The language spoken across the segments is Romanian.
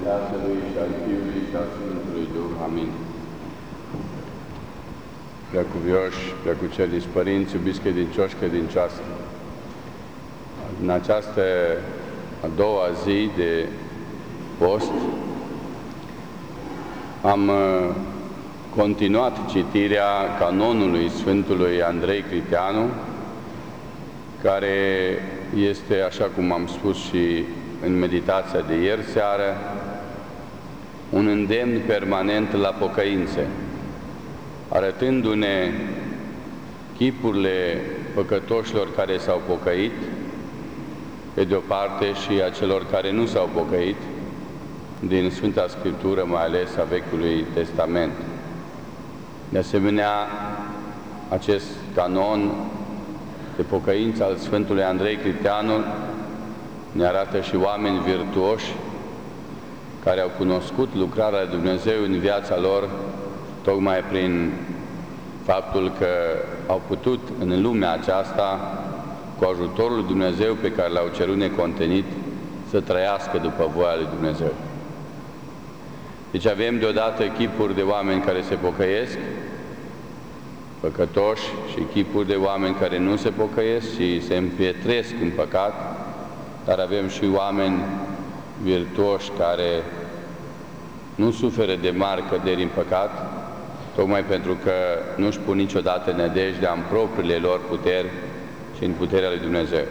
Tatălui și al Fiului și al Sfântului Duh. Amin. Preacuvioși, preacuceriți părinți, iubiți credincioși, credincioase, în această a doua zi de post am continuat citirea canonului Sfântului Andrei Criteanu, care este, așa cum am spus și în meditația de ieri seară, un îndemn permanent la pocăință, arătându-ne chipurile păcătoșilor care s-au pocăit, pe de o parte, și a celor care nu s-au pocăit, din Sfânta Scriptură, mai ales a Vechiului Testament. De asemenea, acest canon de pocăință al Sfântului Andrei Criteanu ne arată și oameni virtuoși care au cunoscut lucrarea lui Dumnezeu în viața lor, tocmai prin faptul că au putut în lumea aceasta, cu ajutorul lui Dumnezeu pe care l-au cerut necontenit, să trăiască după voia lui Dumnezeu. Deci avem deodată chipuri de oameni care se pocăiesc, păcătoși, și chipuri de oameni care nu se pocăiesc și se împietresc în păcat, dar avem și oameni virtuoși care nu suferă de mari căderi în păcat, tocmai pentru că nu-și pun niciodată nădejdea în propriile lor puteri și în puterea lui Dumnezeu.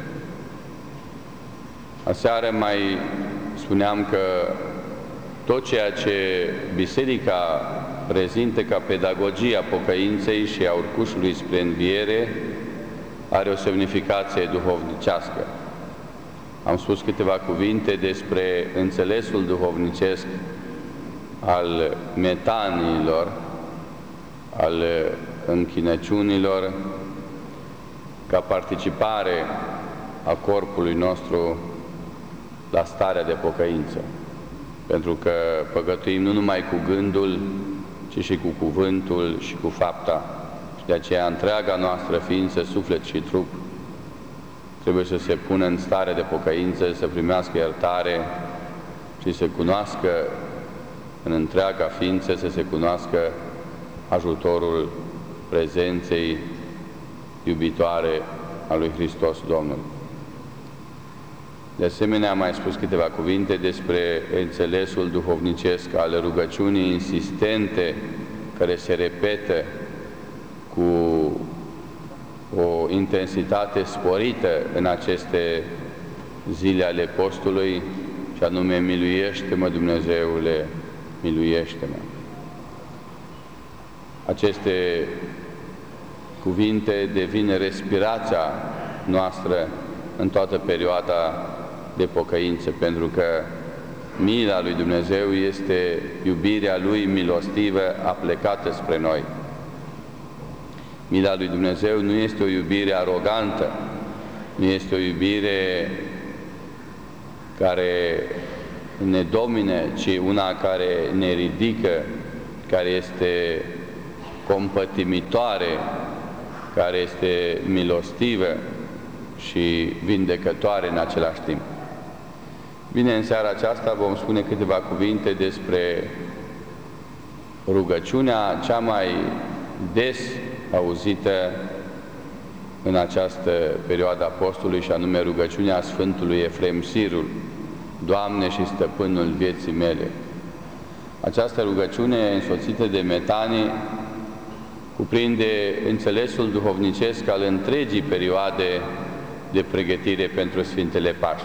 Aseară mai spuneam că tot ceea ce Biserica prezintă ca pedagogia pocăinței și a urcușului spre înviere are o semnificație duhovnicească. Am spus câteva cuvinte despre înțelesul duhovnicesc al metaniilor, al închinăciunilor, ca participare a corpului nostru la starea de pocăință. Pentru că păcătuim nu numai cu gândul, ci și cu cuvântul și cu fapta. Și de aceea întreaga noastră ființă, suflet și trup trebuie să se pună în stare de pocăință, să primească iertare și să cunoască în întreaga ființă, să se cunoască ajutorul prezenței iubitoare a lui Hristos Domnul. De asemenea, am mai spus câteva cuvinte despre înțelesul duhovnicesc al rugăciunii insistente, care se repetă cu o intensitate sporită în aceste zile ale postului, și anume: miluiește-mă, Dumnezeule, miluiește-mă. Aceste cuvinte devin respirația noastră în toată perioada de pocăință, pentru că mila lui Dumnezeu este iubirea Lui milostivă aplecată spre noi. Mila lui Dumnezeu nu este o iubire arogantă, nu este o iubire care ne domine, ci una care ne ridică, care este compătimitoare, care este milostivă și vindecătoare în același timp. Bine, în seara aceasta vom spune câteva cuvinte despre rugăciunea cea mai des auzită în această perioadă a postului, și anume rugăciunea Sfântului Efrem Sirul: Doamne și Stăpânul vieții mele. Această rugăciune, însoțită de metanii, cuprinde înțelesul duhovnicesc al întregii perioade de pregătire pentru Sfintele Paști.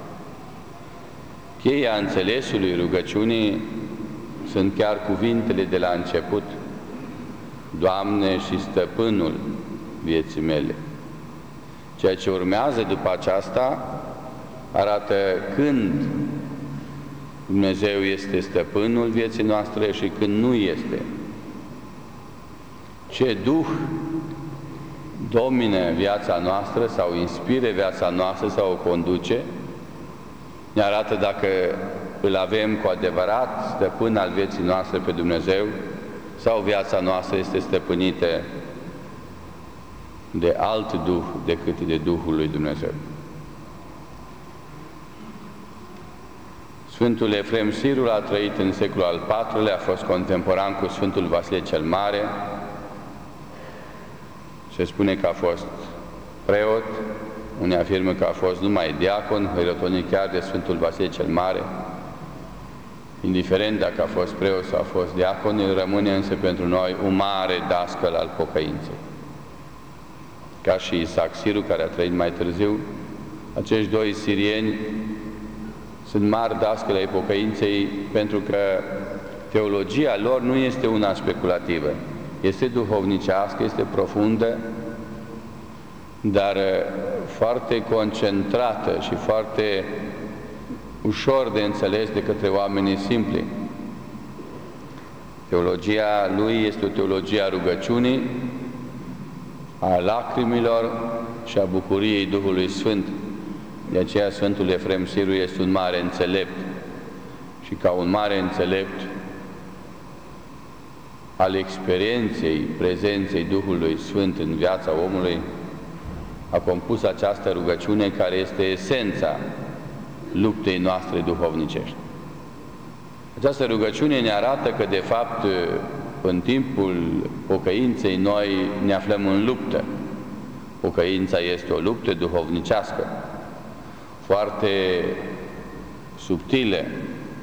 Cheia înțelesului rugăciunii sunt chiar cuvintele de la început: Doamne și Stăpânul vieții mele. Ceea ce urmează după aceasta arată când Dumnezeu este Stăpânul vieții noastre și când nu este. Ce Duh domine viața noastră sau inspire viața noastră sau o conduce, ne arată dacă îl avem cu adevărat stăpân al vieții noastre pe Dumnezeu sau viața noastră este stăpânită de alt Duh decât de Duhul lui Dumnezeu. Sfântul Efrem Sirul a trăit în secolul al IV-lea, a fost contemporan cu Sfântul Vasile cel Mare. Se spune că a fost preot, unii afirmă că a fost numai diacon, hirotonit chiar de Sfântul Vasile cel Mare. Indiferent dacă a fost preot sau a fost diacon, el rămâne însă pentru noi un mare dascăl al pocăinței. Ca și Isaac Siru, care a trăit mai târziu, acești doi sirieni sunt mari dascăli ai pocăinței, pentru că teologia lor nu este una speculativă, este duhovnicească, este profundă, dar foarte concentrată și foarte ușor de înțeles de către oamenii simpli. Teologia lui este o teologie a rugăciunii, a lacrimilor și a bucuriei Duhului Sfânt. De aceea Sfântul Efrem Siru este un mare înțelept și ca un mare înțelept al experienței prezenței Duhului Sfânt în viața omului, a compus această rugăciune care este esența luptei noastre duhovnicești. Această rugăciune ne arată că, de fapt, în timpul pocăinței noi ne aflăm în luptă. Pocăința este o luptă duhovnicească, foarte subtile,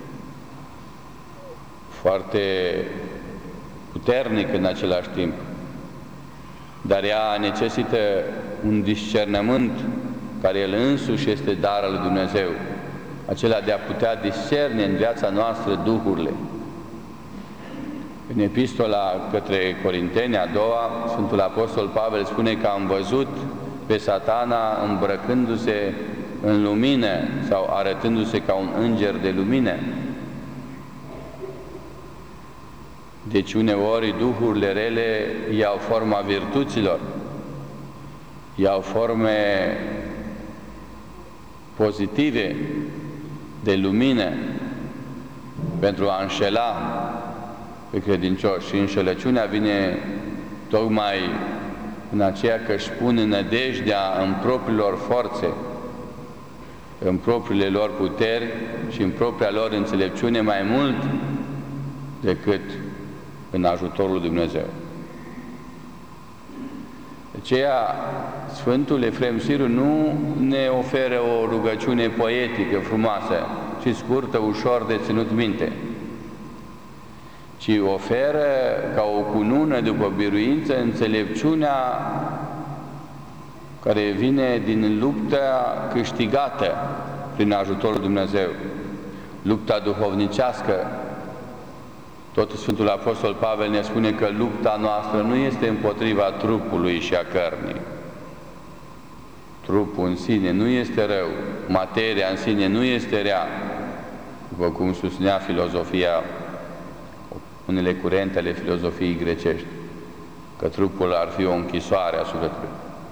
foarte puternic în același timp, dar ea necesită un discernământ care el însuși este dar al lui Dumnezeu, acela de a putea discerne în viața noastră duhurile. În epistola către Corinteni, a doua, Sfântul Apostol Pavel spune că am văzut pe Satana îmbrăcându-se în lumină sau arătându-se ca un înger de lumină. Deci uneori duhurile rele iau forma virtuților, iau forme pozitive de lumină pentru a înșela pe credincioși. Și înșelăciunea vine tocmai în aceea că își pune nădejdea în propriilor forțe, în propriile lor puteri și în propria lor înțelepciune mai mult decât în ajutorul lui Dumnezeu. De aceea, Sfântul Efrem Siru nu ne oferă o rugăciune poetică, frumoasă și scurtă, ușor de ținut minte, ci oferă ca o cunună după biruință înțelepciunea care vine din lupta câștigată prin ajutorul lui Dumnezeu, lupta duhovnicească. Tot Sfântul Apostol Pavel ne spune că lupta noastră nu este împotriva trupului și a cărnii. Trupul în sine nu este rău, materia în sine nu este rea, după cum susținea filozofia, unele curente ale filozofiei grecești, că trupul ar fi o închisoare a sufletului.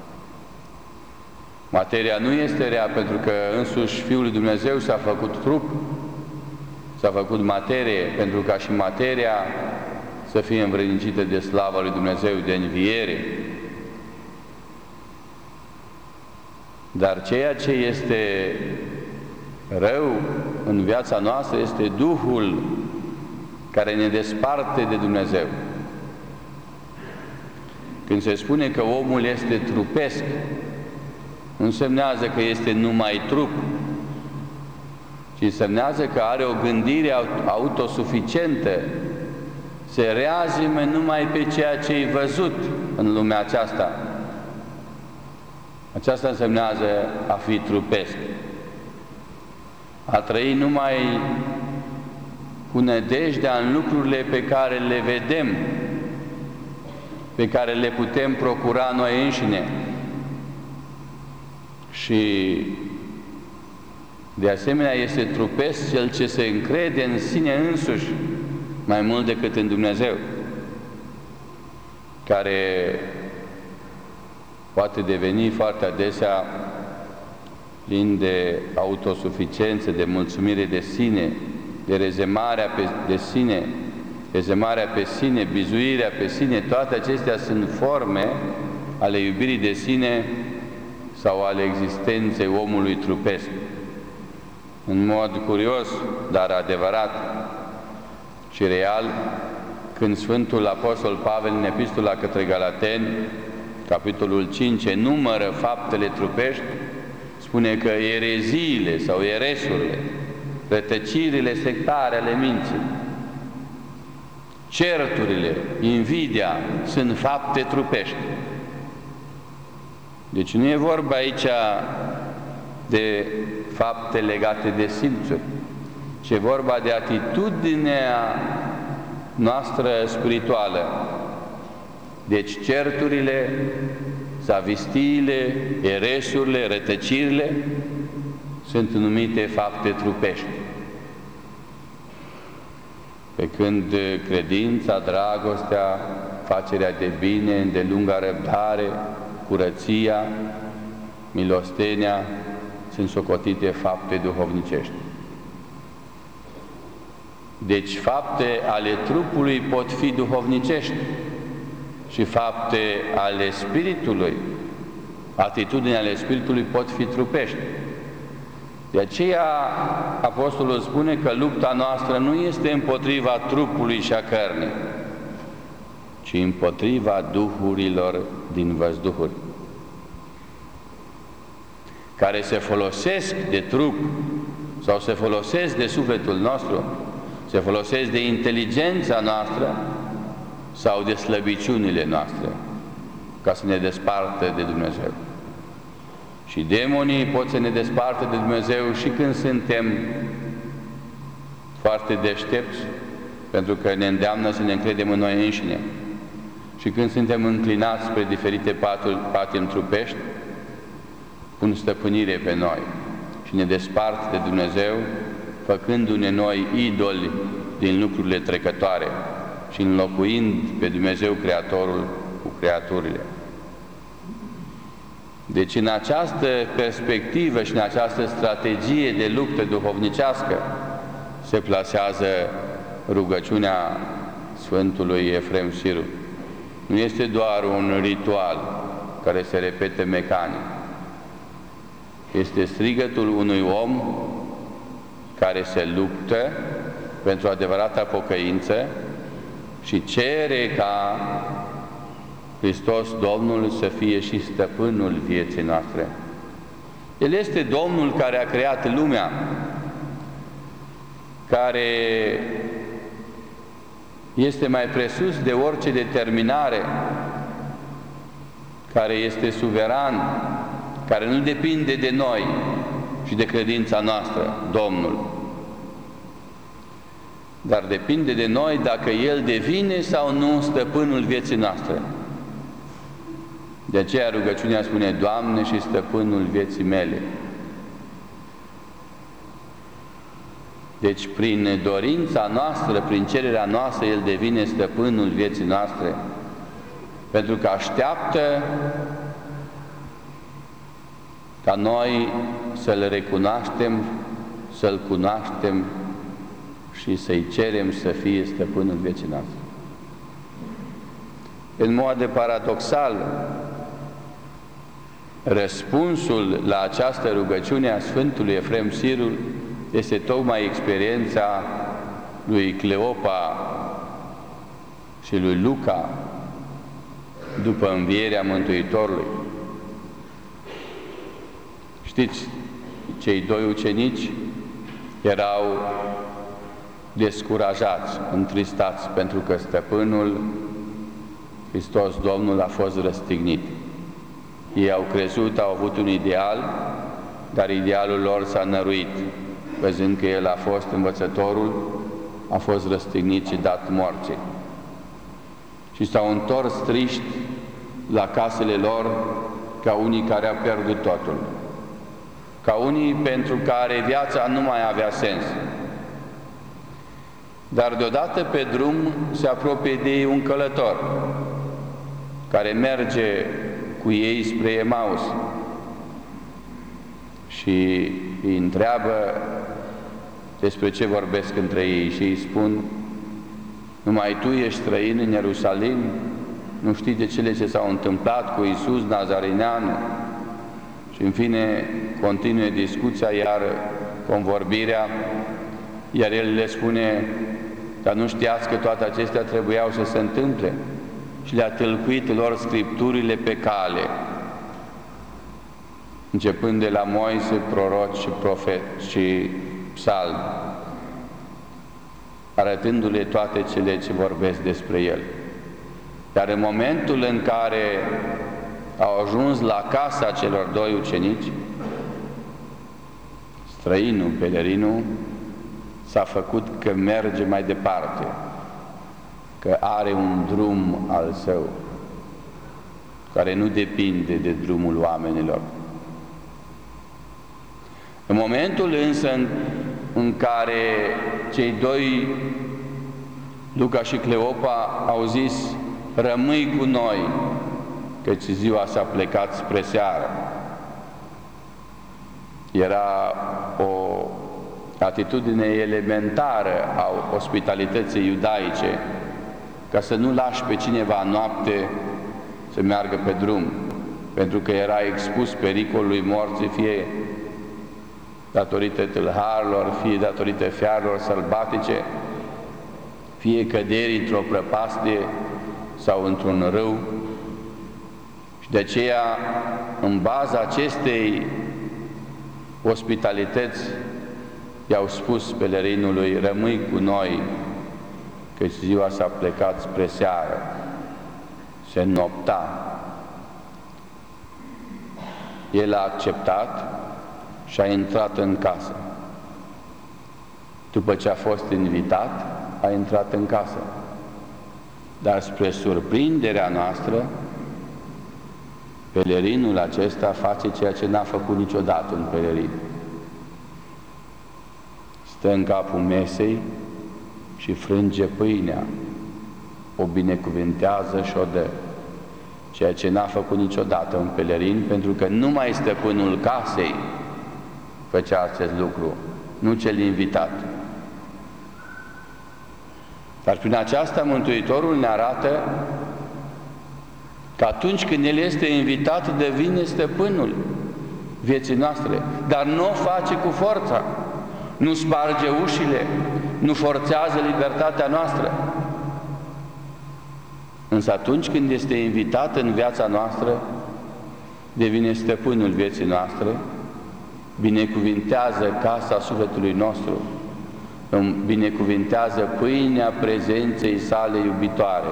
Materia nu este rea, pentru că însuși Fiul lui Dumnezeu s-a făcut trup, s-a făcut materie, pentru ca și materia să fie învrednicită de slava lui Dumnezeu, de înviere. Dar ceea ce este rău în viața noastră este Duhul care ne desparte de Dumnezeu. Când se spune că omul este trupesc, nu însemnează că este numai trup, ci însemnează că are o gândire autosuficientă, se reazime numai pe ceea ce e văzut în lumea aceasta. Aceasta însemnează a fi trupesc, a trăi numai cu nădejdea în lucrurile pe care le vedem, pe care le putem procura noi înșine. Și de asemenea este trupesc cel ce se încrede în sine însuși mai mult decât în Dumnezeu, care poate deveni foarte adesea plin de autosuficiență, de mulțumire de sine, de rezemarea de sine, rezemarea pe sine, bizuirea pe sine. Toate acestea sunt forme ale iubirii de sine sau ale existenței omului trupesc. în mod curios, dar adevărat și real, când Sfântul Apostol Pavel, în Epistola către Galateni, capitolul 5, enumără faptele trupești, spune că ereziile sau eresurile, rătăcirile sectare ale minții, certurile, invidia, sunt fapte trupești. Deci nu e vorba aici de fapte legate de simțuri, ci e vorba de atitudinea noastră spirituală. Deci certurile, zavistiile, eresurile, rătăcirile sunt numite fapte trupești. Pe când credința, dragostea, facerea de bine, îndelunga răbdare, curăția, milostenia sunt socotite fapte duhovnicești. Deci fapte ale trupului pot fi duhovnicești și fapte ale spiritului, atitudini ale spiritului pot fi trupești. De aceea Apostolul spune că lupta noastră nu este împotriva trupului și a cărnii, ci împotriva duhurilor din văzduhuri, care se folosesc de trup sau se folosesc de sufletul nostru, se folosesc de inteligența noastră sau de slăbiciunile noastre, ca să ne despartă de Dumnezeu. Și demonii pot să ne despartă de Dumnezeu și când suntem foarte deștepți, pentru că ne îndeamnă să ne încredem în noi înșine. Și când suntem înclinați spre diferite patimi trupești, pun stăpânire pe noi și ne despart de Dumnezeu, făcându-ne noi idoli din lucrurile trecătoare și înlocuind pe Dumnezeu Creatorul cu creaturile. Deci în această perspectivă și în această strategie de luptă duhovnicească se plasează rugăciunea Sfântului Efrem Sirul. Nu este doar un ritual care se repete mecanic. Este strigătul unui om care se luptă pentru adevărata pocăință și cere ca Hristos Domnul să fie și stăpânul vieții noastre. El este Domnul care a creat lumea, care este mai presus de orice determinare, care este suveran, care nu depinde de noi și de credința noastră, Domnul. Dar depinde de noi dacă El devine sau nu stăpânul vieții noastre. De aceea rugăciunea spune, Doamne și stăpânul vieții mele. Deci prin dorința noastră, prin cererea noastră, El devine stăpânul vieții noastre, pentru că așteaptă ca noi să-L recunoaștem, să-L cunoaștem și să-i cerem să fie stăpânul vieții noastre. În mod paradoxal, răspunsul la această rugăciune a Sfântului Efrem Sirul este tocmai experiența lui Cleopa și lui Luca după învierea Mântuitorului. Știți, cei doi ucenici erau descurajați, întristați, pentru că stăpânul Hristos Domnul a fost răstignit. Ei au crezut, au avut un ideal, dar idealul lor s-a năruit, văzând că El a fost învățătorul, a fost răstignit și dat morții. Și s-au întors triști la casele lor ca unii care au pierdut totul, ca unii pentru care viața nu mai avea sens. Dar deodată pe drum se apropie de ei un călător care merge cu ei spre Emaus și îi întreabă despre ce vorbesc între ei și îi spun: numai tu ești străin în Ierusalim, nu știi de cele ce s-au întâmplat cu Iisus Nazarineanu. Și în fine continuă discuția, iar convorbirea, iar el le spune: dar nu știați că toate acestea trebuiau să se întâmple? Și le-a tâlcuit lor Scripturile pe cale, începând de la Moise, proroci și profeți și psalmi, arătându-le toate cele ce vorbesc despre el. Dar în momentul în care au ajuns la casa celor doi ucenici, străinul, pelerinul, s-a făcut că merge mai departe, că are un drum al său, care nu depinde de drumul oamenilor. În momentul însă în care cei doi, Luca și Cleopa, au zis: rămâi cu noi, căci ziua s-a plecat spre seară, era o atitudine elementară a ospitalității iudaice, ca să nu lași pe cineva noapte să meargă pe drum, pentru că era expus pericolului morții, fie datorită tâlharilor, fie datorită fiarelor sălbatice, fie căderi într-o prăpastie sau într-un râu. Și de aceea, în baza acestei ospitalități, i-au spus pelerinului: rămâi cu noi, căci ziua s-a plecat spre seară. Se nopta. El a acceptat și a intrat în casă. După ce a fost invitat, a intrat în casă. Dar spre surprinderea noastră, pelerinul acesta face ceea ce n-a făcut niciodată un pelerin. Stă în capul mesei și frânge pâinea, o binecuvintează și o dă, ceea ce n-a făcut niciodată un pelerin, pentru că numai stăpânul casei făcea acest lucru, nu cel invitat. Dar prin aceasta Mântuitorul ne arată că atunci când El este invitat, devine stăpânul vieții noastre, dar nu o face cu forța, nu sparge ușile, nu forțează libertatea noastră. Însă atunci când este invitat în viața noastră, devine stăpânul vieții noastre, binecuvintează casa sufletului nostru, binecuvintează pâinea prezenței sale iubitoare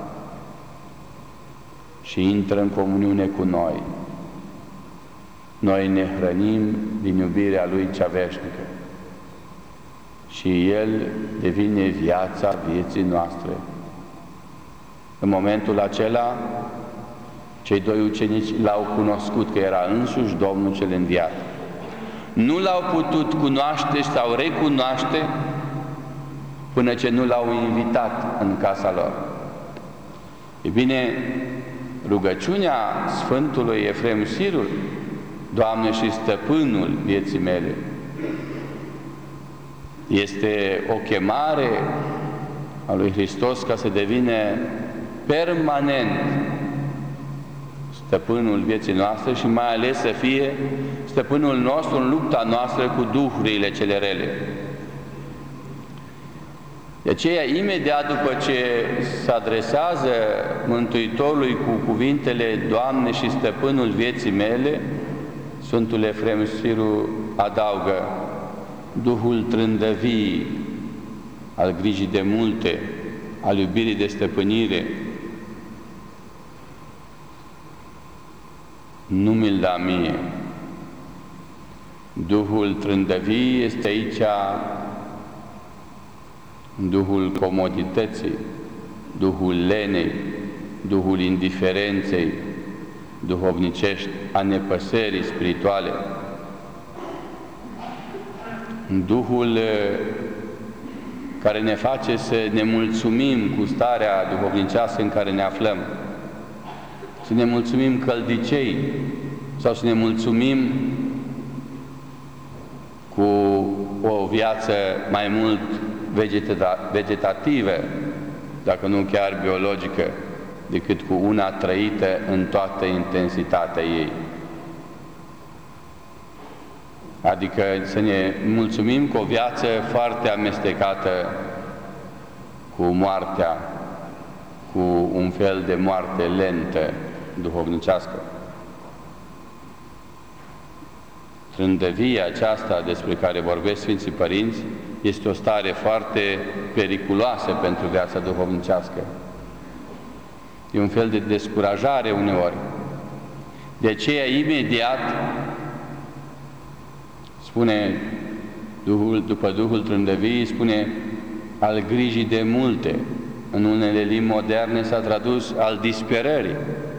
și intră în comuniune cu noi. Noi ne hrănim din iubirea Lui cea veșnică și El devine viața vieții noastre. În momentul acela, cei doi ucenici L-au cunoscut că era însuși Domnul cel înviat. Nu L-au putut cunoaște sau recunoaște până ce nu L-au invitat în casa lor. E bine, rugăciunea Sfântului Efrem Sirul: Doamne și Stăpânul vieții mele, este o chemare a lui Hristos ca să devine permanent stăpânul vieții noastre și mai ales să fie stăpânul nostru în lupta noastră cu duhurile cele rele. De aceea, imediat după ce se adresează Mântuitorului cu cuvintele Doamne și Stăpânul vieții mele, Sfântul Efrem Sirul adaugă: Duhul trândăvii, al grijii de multe, al iubirii de stăpânire, nu mi-l da mie. Duhul trândăvii este aici Duhul comodității, Duhul lenei, Duhul indiferenței duhovnicești, a nepăsării spirituale, Duhul care ne face să ne mulțumim cu starea duhovnicească în care ne aflăm, să ne mulțumim căldicei sau să ne mulțumim cu o viață mai mult vegetativă, dacă nu chiar biologică, decât cu una trăită în toată intensitatea ei. Adică să ne mulțumim cu o viață foarte amestecată cu moartea, cu un fel de moarte lentă, duhovnicească. Trândăvia aceasta despre care vorbesc Sfinții Părinți este o stare foarte periculoasă pentru viața duhovnicească. E un fel de descurajare uneori. De aceea, imediat, spune după Duhul Trândăviei, spune al grijii de multe. În unele limbi moderne s-a tradus al disperării.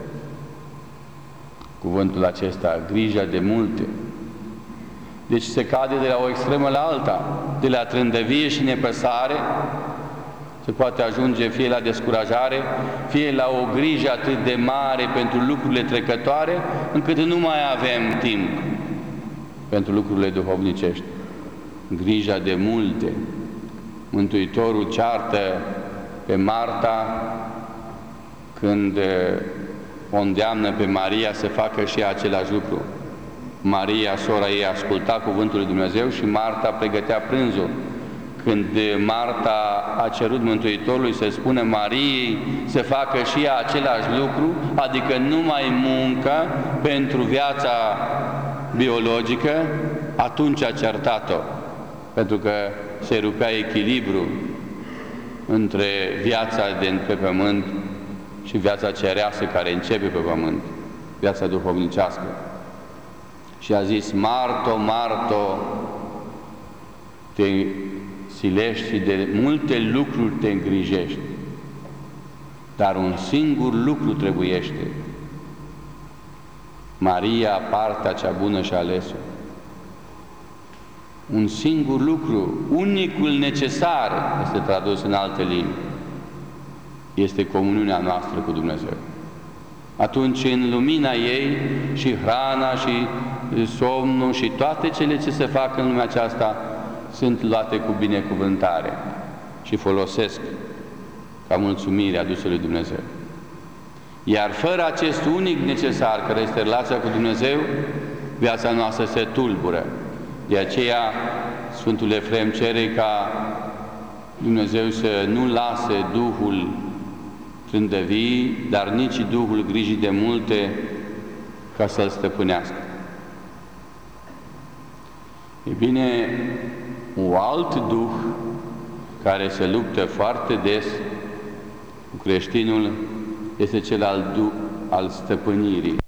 Cuvântul acesta, grija de multe. Deci se cade de la o extremă la alta, de la trândăvie și nepăsare, se poate ajunge fie la descurajare, fie la o grijă atât de mare pentru lucrurile trecătoare, încât nu mai avem timp pentru lucrurile duhovnicești. Grija de multe. Mântuitorul ceartă pe Marta când o îndeamnă pe Maria să facă și același lucru. Maria, sora ei, asculta cuvântul lui Dumnezeu și Marta pregătea prânzul. Când Marta a cerut Mântuitorului să spună Mariei să facă și ea același lucru, adică numai muncă pentru viața biologică, atunci a certat-o, pentru că se rupea echilibru între viața de pe pământ și viața cerească care începe pe pământ, viața duhovnicească. Și a zis, Marto, Marto, te silești și de multe lucruri te îngrijești, dar un singur lucru trebuiește. Maria, partea cea bună și ales-o. Un singur lucru, unicul necesar, este tradus în alte limbi, este comuniunea noastră cu Dumnezeu. Atunci, în lumina ei, și hrana, și somnul, și toate cele ce se fac în lumea aceasta, sunt luate cu binecuvântare și folosesc ca mulțumire adusă lui Dumnezeu. Iar fără acest unic necesar, care este relația cu Dumnezeu, viața noastră se tulbură. De aceea, Sfântul Efrem cere ca Dumnezeu să nu lase Duhul trândăvii, dar nici Duhul grijii de multe, ca să-l stăpânească. E bine, un alt duh care se luptă foarte des cu creștinul este cel al stăpânirii.